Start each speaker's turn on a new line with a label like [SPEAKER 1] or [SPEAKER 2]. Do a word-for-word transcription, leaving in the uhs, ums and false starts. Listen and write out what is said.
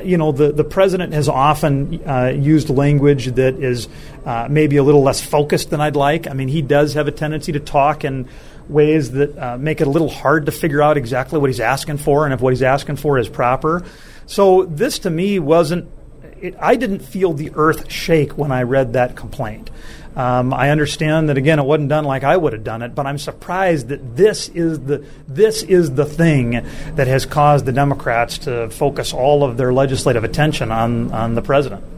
[SPEAKER 1] you know, the, the president has often uh, used language that is uh, maybe a little less focused than I'd like. I mean, he does have a tendency to talk in ways that uh, make it a little hard to figure out exactly what he's asking for and if what he's asking for is proper. So this, to me, wasn't it, I didn't feel the earth shake when I read that complaint. Um, I understand that, again, it wasn't done like I would have done it, but I'm surprised that this is the this is the thing that has caused the Democrats to focus all of their legislative attention on, on the president.